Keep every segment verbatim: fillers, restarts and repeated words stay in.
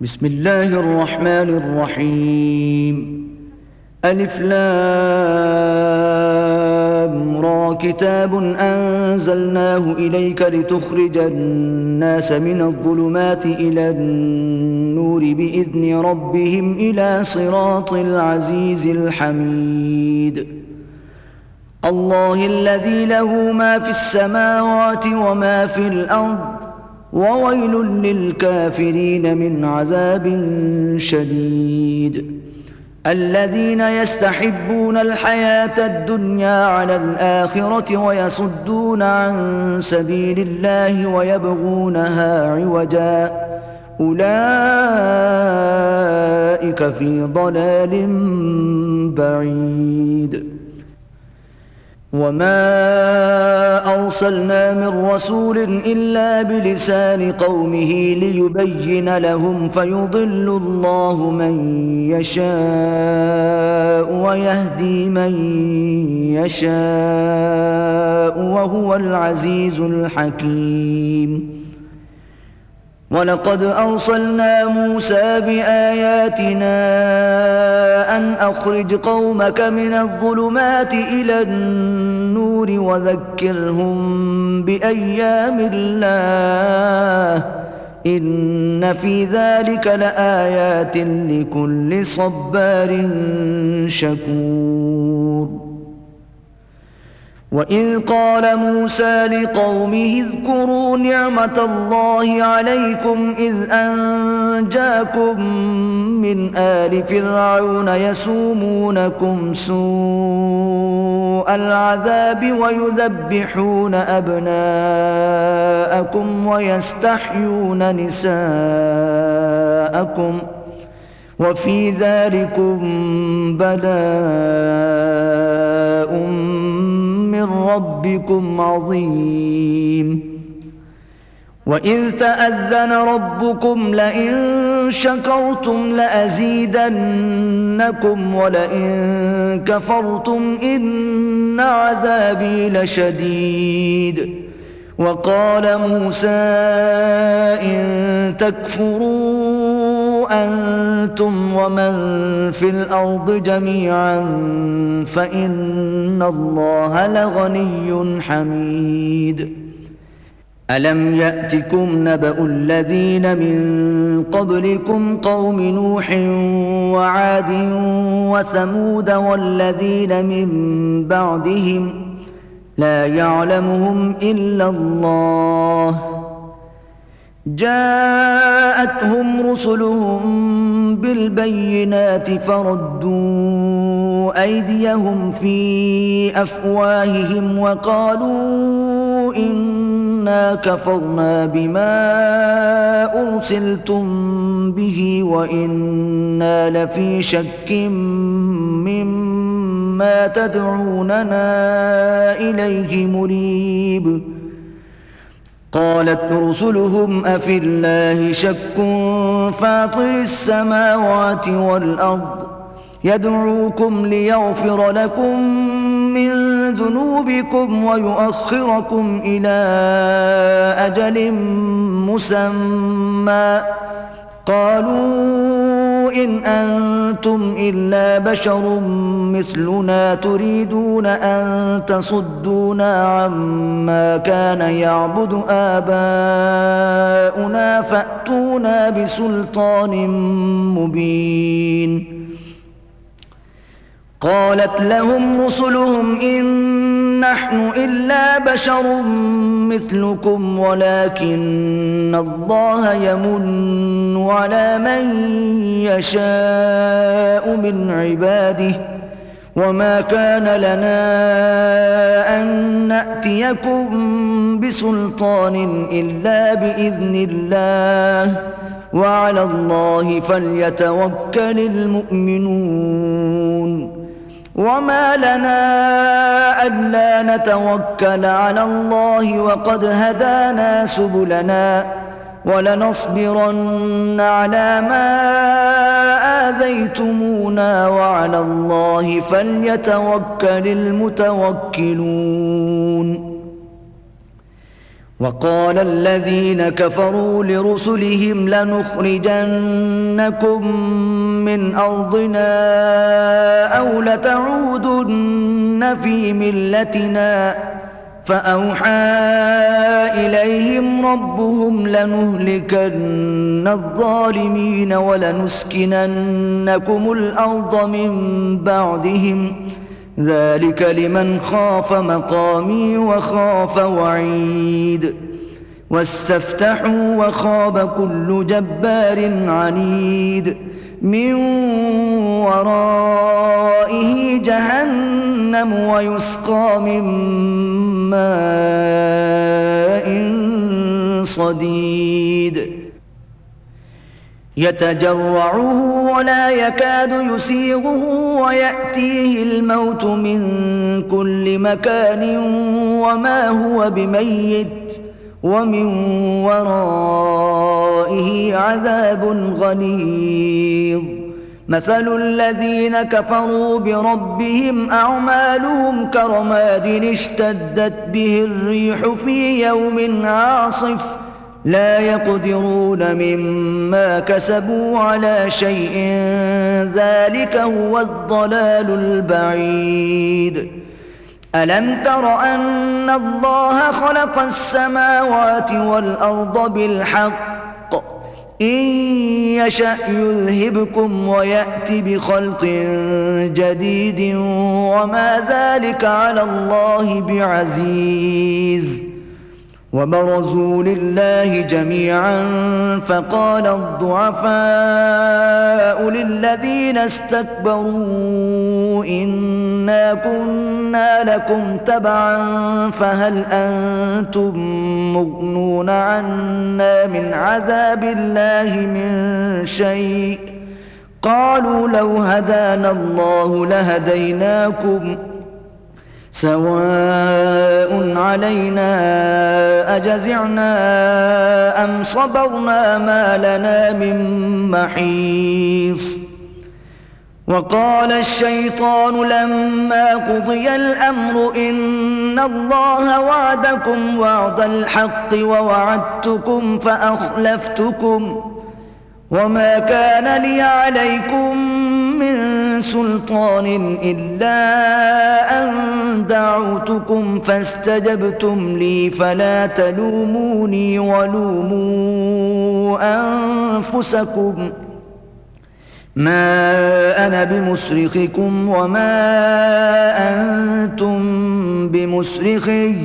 بسم الله الرحمن الرحيم. ألف لام را كتاب أنزلناه إليك لتخرج الناس من الظلمات إلى النور بإذن ربهم إلى صراط العزيز الحميد. الله الذي له ما في السماوات وما في الأرض وويل للكافرين من عذاب شديد. الذين يستحبون الحياة الدنيا على الآخرة ويصدون عن سبيل الله ويبغونها عوجا أولئك في ضلال بعيد. وما أرسلنا من رسول إلا بلسان قومه ليبين لهم فيضل الله من يشاء ويهدي من يشاء وهو العزيز الحكيم. ولقد أرسلنا موسى بآياتنا أن أخرج قومك من الظلمات إلى النور وذكرهم بأيام الله إن في ذلك لآيات لكل صبار شكور. وإذ قال موسى لقومه اذكروا نعمة الله عليكم إذ أنجاكم من آل فرعون يسومونكم سوء العذاب ويذبحون أبناءكم ويستحيون نساءكم وفي ذلكم بلاء من ربكم عظيم. وإذ تأذن ربكم لئن شكرتم لأزيدنكم ولئن كفرتم إن عذابي لشديد. وقال موسى إن تكفروا أنتم ومن في الأرض جميعا فإن الله لغني حميد. ألم يأتكم نبأ الذين من قبلكم قوم نوح وعاد وثمود والذين من بعدهم لا يعلمهم إلا الله جاءتهم رسلهم بالبينات فردوا أيديهم في أفواههم وقالوا إنا كفرنا بما أرسلتم به وإنا لفي شك مما تدعوننا إليه مريب. قالت رسلهم أفي الله شك فاطر السماوات والأرض يدعوكم ليغفر لكم من ذنوبكم ويؤخركم إلى أجل مسمى قالوا إن أنتم إلا بشر مثلنا تريدون أن تصدونا عما كان يعبد آباؤنا فأتونا بسلطان مبين. قالت لهم رسلهم إن نحن إلا بشر مثلكم ولكن الله يمن على من يشاء من عباده وما كان لنا أن نأتيكم بسلطان إلا بإذن الله وعلى الله فليتوكل المؤمنون. وما لنا ألا نتوكل على الله وقد هدانا سبلنا ولنصبرن على ما آذيتمونا وعلى الله فليتوكل المتوكلون. وقال الذين كفروا لرسلهم لنخرجنكم من أرضنا أو لتعودن في ملتنا فأوحى إليهم ربهم لنهلكن الظالمين ولنسكننكم الأرض من بعدهم ذلك لمن خاف مقامي وخاف وعيد واستفتحوا وخاب كل جبار عنيد من ورائه جهنم ويسقى من ماء صديد يتجرعه ولا يكاد يسيغه ويأتيه الموت من كل مكان وما هو بميت ومن ورائه عذاب غليظ مثل الذين كفروا بربهم أعمالهم كرماد اشتدت به الريح في يوم عاصف لا يقدرون مما كسبوا على شيء ذلك هو الضلال البعيد ألم تر أن الله خلق السماوات والأرض بالحق إن يشأ يذهبكم ويأتي بخلق جديد وما ذلك على الله بعزيز وبرزوا لله جميعا فقال الضعفاء للذين استكبروا إنا كنا لكم تبعا فهل أنتم مغنون عنا من عذاب الله من شيء قالوا لو هدانا الله لهديناكم سواء علينا أجزعنا أم صبرنا ما لنا من محيص وقال الشيطان لما قضي الأمر إن الله وعدكم وعد الحق ووعدتكم فأخلفتكم وما كان لي عليكم من سلطان إلا أن دعوتكم فاستجبتم لي فلا تلوموني ولوموا أنفسكم ما أنا بمصرخكم وما أنتم بمصرخي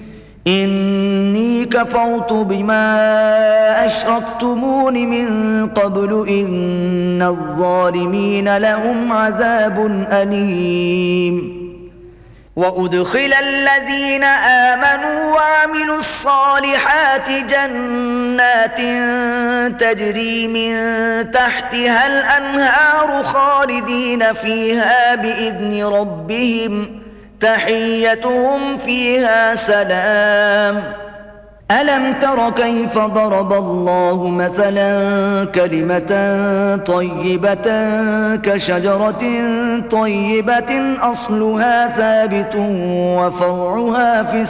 إني كفرت بما أشركتمون من قبل إن الظالمين لهم عذاب أليم وأدخل الذين آمنوا وعملوا الصالحات جنات تجري من تحتها الأنهار خالدين فيها بإذن ربهم تحيتهم فيها سلام ألم تر كيف ضرب الله مثلا كلمة طيبة كشجرة طيبة أصلها ثابت وفرعها في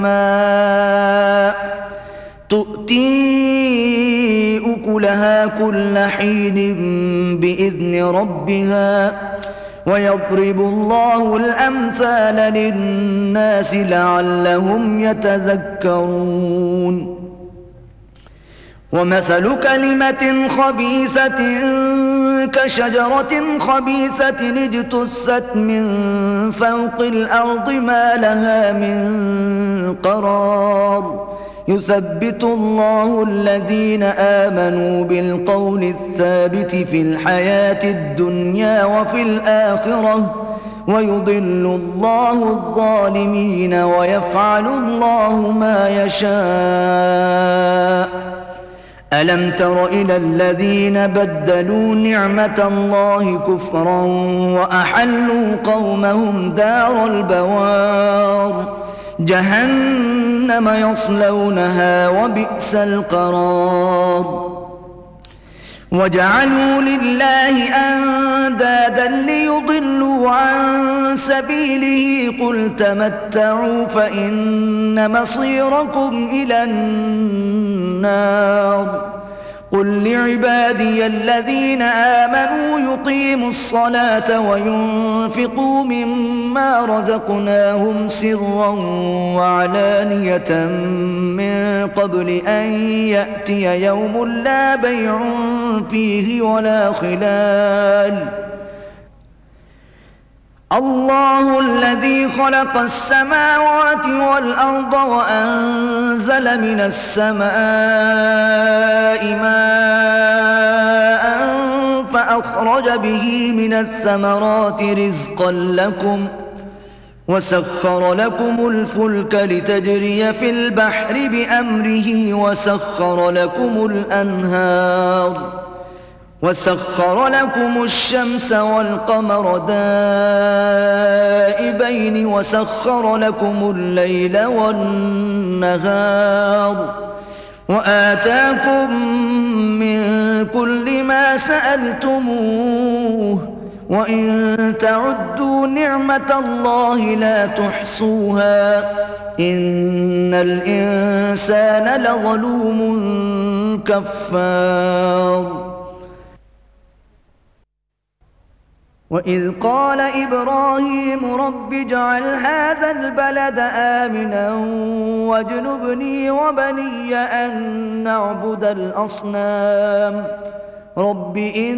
السماء تؤتي أكلها كل حين بإذن ربها ويضرب الله الأمثال للناس لعلهم يتذكرون ومثل كلمة خبيثة كشجرة خبيثة اجتثت من فوق الأرض ما لها من قرار يثبت الله الذين آمنوا بالقول الثابت في الحياة الدنيا وفي الآخرة ويضل الله الظالمين ويفعل الله ما يشاء ألم تر إلى الذين بدلوا نعمة الله كفرا وأحلوا قومهم دار البوار جهنم يصلونها وبئس القرار وجعلوا لله أندادا ليضلوا عن سبيله قل تمتعوا فإن مصيركم إلى النار قل لعبادي الذين آمنوا يقيموا الصلاة وينفقوا مما رزقناهم سرا وعلانية من قبل أن يأتي يوم لا بيع فيه ولا خلال الله الذي خلق السماوات والأرض وأنزل من السماء ماء فأخرج به من الثمرات رزقا لكم وسخر لكم الفلك لتجري في البحر بأمره وسخر لكم الأنهار وسخر لكم الشمس والقمر دائبين وسخر لكم الليل والنهار وآتاكم من كل ما سألتموه وإن تعدوا نعمة الله لا تحصوها إن الإنسان لظلوم كفار وإذ قال إبراهيم رب اجعل هذا البلد آمنا واجنبني وبني أن نعبد الأصنام رب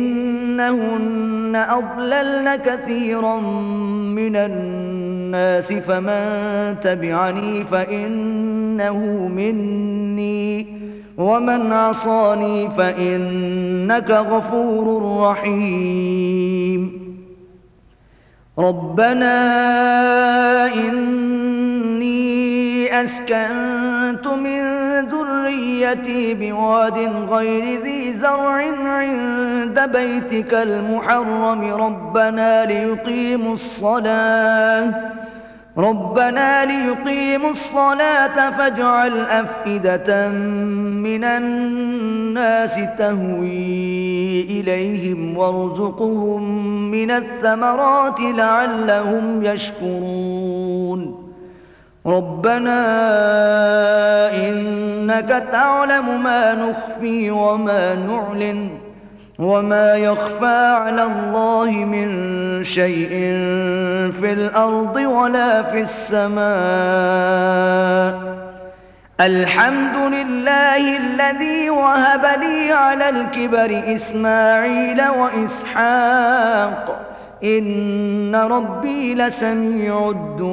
إنهن أضللن كثيرا من الناس فمن تبعني فإنه مني ومن عصاني فإنك غفور رحيم ربنا إني أسكنت من ذريتي بواد غير ذي زرع عند بيتك المحرم ربنا ليقيموا الصلاة ربنا ليقيموا الصلاة فاجعل أفئدة من الناس تهوي إليهم وارزقهم من الثمرات لعلهم يشكرون ربنا إنك تعلم ما نخفي وما نعلن وما يخفى على الله من شيء في الأرض ولا في السماء الحمد لله الذي وهب لي على الكبر إسماعيل وإسحاق إن ربي لسميع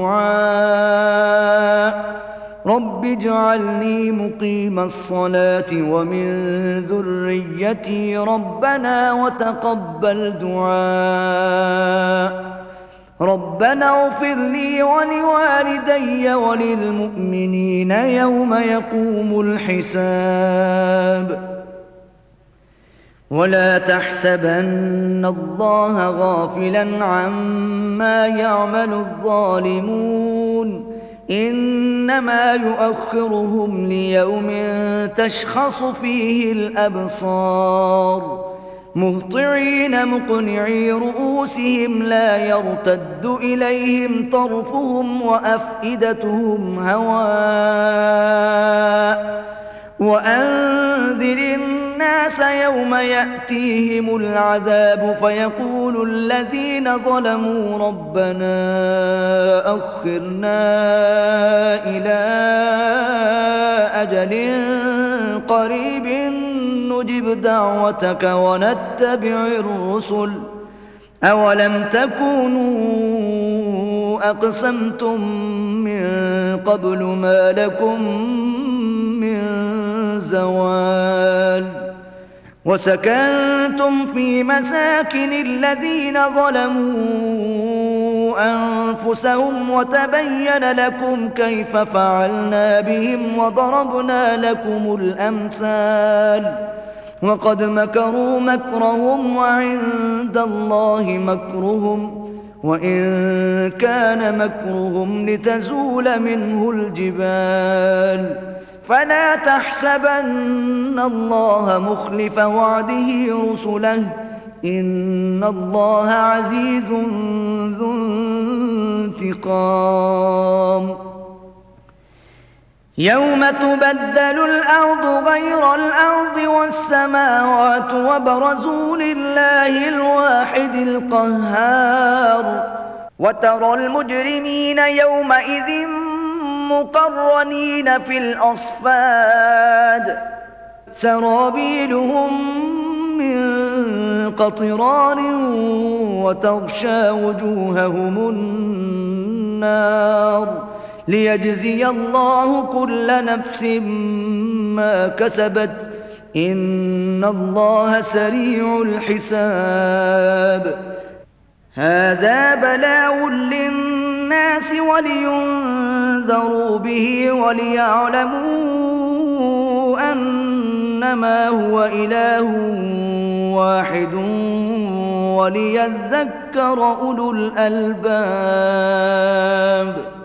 الدعاء رب اجعلني مقيم الصلاة ومن ذريتي ربنا وتقبل دعاء ربنا اغفر لي ولوالدي وللمؤمنين يوم يقوم الحساب ولا تحسبن الله غافلا عما يعمل الظالمون إنما يؤخرهم ليوم تشخص فيه الأبصار مهطعين مقنعي رؤوسهم لا يرتد إليهم طرفهم وأفئدتهم هواء وأنذر الناس يوم يأتيهم العذاب فيقول الذين ظلموا ربنا أخرنا إلى أجل قريب نجب دعوتك ونتبع الرسل أولم تكونوا أقسمتم من قبل ما لكم من زوال وسكنتم في مساكن الذين ظلموا أنفسهم وتبين لكم كيف فعلنا بهم وضربنا لكم الأمثال وقد مكروا مكرهم وعند الله مكرهم وإن كان مكرهم لتزول منه الجبال فلا تحسبن الله مخلف وعده رسله إن الله عزيز ذو انتقام يوم تبدل الأرض غير الأرض والسماوات وبرزوا لله الواحد القهار وترى المجرمين يومئذ مقرنين في الأصفاد سرابيلهم من قطران وتغشى وجوههم النار ليجزي الله كل نفس ما كسبت إن الله سريع الحساب هذا بلاغ للناس ولينذروا به وليعلموا أنما هو إله واحد وليذكر أولو الألباب